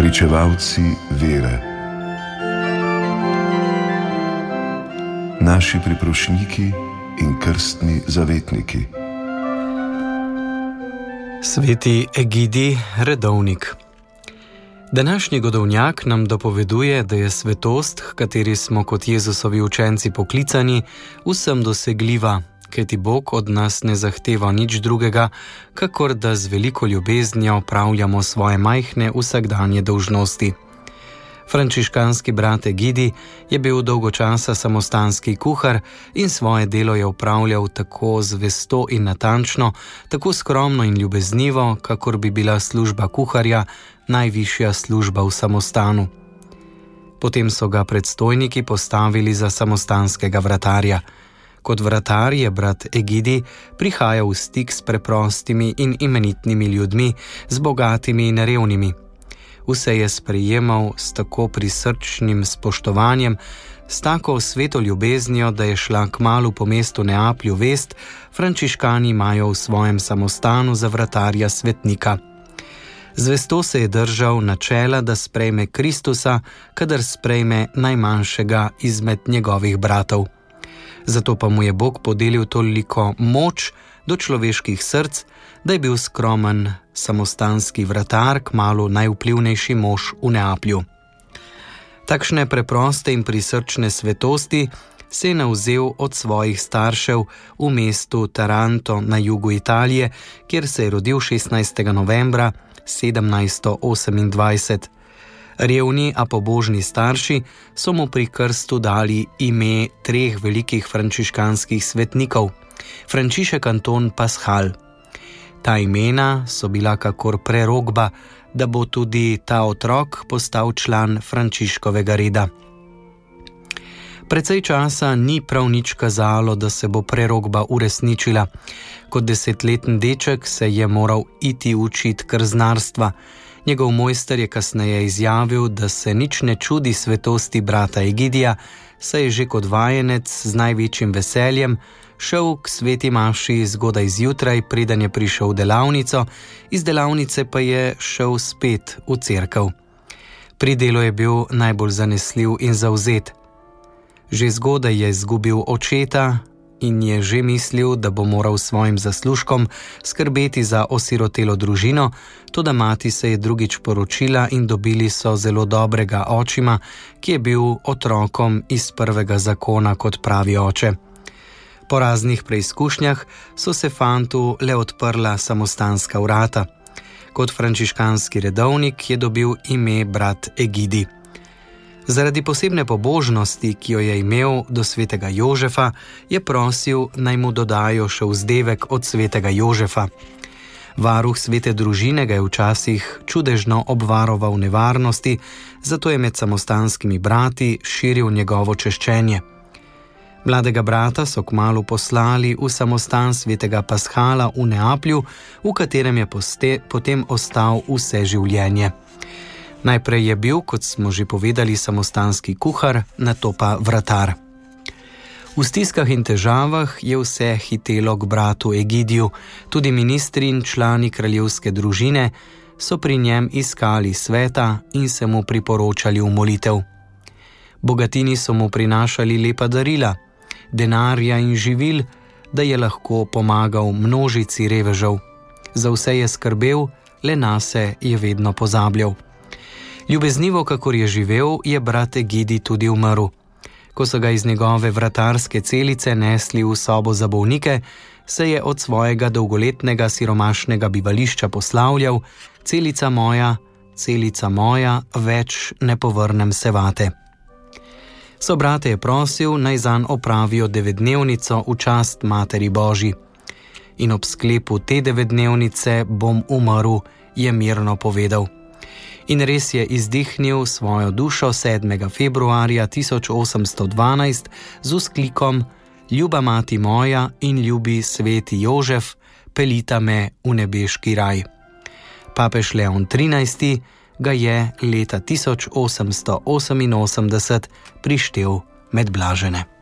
Pričevalci vere. Naši priprošniki in krstni zavetniki. Sveti Egidij, redovnik. Današnji godovnjak nam dopoveduje, da je svetost, h kateri smo kot Jezusovi učenci poklicani, vsem dosegljiva, kajti Bog od nas ne zahteva nič drugega, kakor da z veliko ljubeznijo opravljamo svoje majhne vsakdanje dolžnosti. Frančiškanski brat Egidij je bil dolgo časa samostanski kuhar in svoje delo je opravljal tako zvesto in natančno, tako skromno in ljubeznivo, kakor bi bila služba kuharja najvišja služba v samostanu. Potem so ga predstojniki postavili za samostanskega vratarja. Kot vratar je brat Egidij prihajal v stik s preprostimi in imenitnimi ljudmi, z bogatimi in revnimi. Vse je sprejemal s tako prisrčnim spoštovanjem, s tako sveto ljubeznijo, da je šla kmalu po mestu Neaplju vest, frančiškani imajo v svojem samostanu za vratarja svetnika. Zvesto se je držal načela, da sprejme Kristusa, kadar sprejme najmanjšega izmed njegovih bratov. Zato pa mu je Bog podelil toliko moč do človeških src, da je bil skromen samostanski vratar kmalu najvplivnejši mož v Neaplju. Takšne preproste in prisrčne svetosti se je navzel od svojih staršev v mestu Taranto na jugu Italije, kjer se je rodil 16. novembra 1728. Revni, a pobožni starši so mu pri krstu dali ime 3 velikih frančiškanskih svetnikov: Frančišek Anton Paschal. Ta imena so bila kakor prerokba, da bo tudi ta otrok postal član Frančiškovega reda. Precej časa ni prav nič kazalo, da se bo prerokba uresničila. Kot 10-letni deček se je moral iti učit krznarstva. Njegov mojster je kasneje izjavil, da se nič ne čudi svetosti brata Egidija, saj je že kot vajenec z največjim veseljem šel k sveti maši zgodaj zjutraj, preden je prišel v delavnico, iz delavnice pa je šel spet v cerkev. Pri delu je bil najbolj zanesljiv in zavzet. Že zgodaj je izgubil očeta in je že mislil, da bo moral svojim zaslužkom skrbeti za osirotelo družino, toda mati se je drugič poročila in dobili so zelo dobrega očima, ki je bil otrokom iz prvega zakona, kot pravi oče. Po raznih preizkušnjah so se fantu le odprla samostanska vrata. Kot frančiškanski redovnik je dobil ime brat Egidij. Zaradi posebne pobožnosti, ki jo je imel do svetega Jožefa, je prosil, naj mu dodajo še vzdevek od svetega Jožefa. Varuh svete družine ga je včasih čudežno obvaroval nevarnosti, zato je med samostanskimi brati širil njegovo češčenje. Mladega brata so kmalu poslali v samostan svetega Paschala v Neaplju, v katerem je potem ostal vse življenje. Najprej je bil, kot smo že povedali, samostanski kuhar, nato pa vratar. V stiskah in težavah je vse hitelo k bratu Egidiju, tudi ministri in člani kraljevske družine so pri njem iskali sveta in se mu priporočali v molitev. Bogatini so mu prinašali lepa darila, denarja in živil, da je lahko pomagal množici revežev. Za vse je skrbel, le nase je vedno pozabljal. Ljubeznivo, kakor je živel, je brat Egidij tudi umrl. Ko so ga iz njegove vratarske celice nesli v sobo za bolnike, se je od svojega dolgoletnega siromašnega bivališča poslavljal: celica moja, več ne povrnem se vate. Sobrate je prosil, naj zanj opravijo 9-dnevnico v čast Materi Božji. In ob sklepu te 9-dnevnice bom umrl, je mirno povedal. In res je izdihnil svojo dušo 7. februarja 1812 z vzklikom: Ljuba mati moja in ljubi sveti Jožef, pelita me v nebeški raj. Papež Leon XIII ga je leta 1888 prištel med blažene.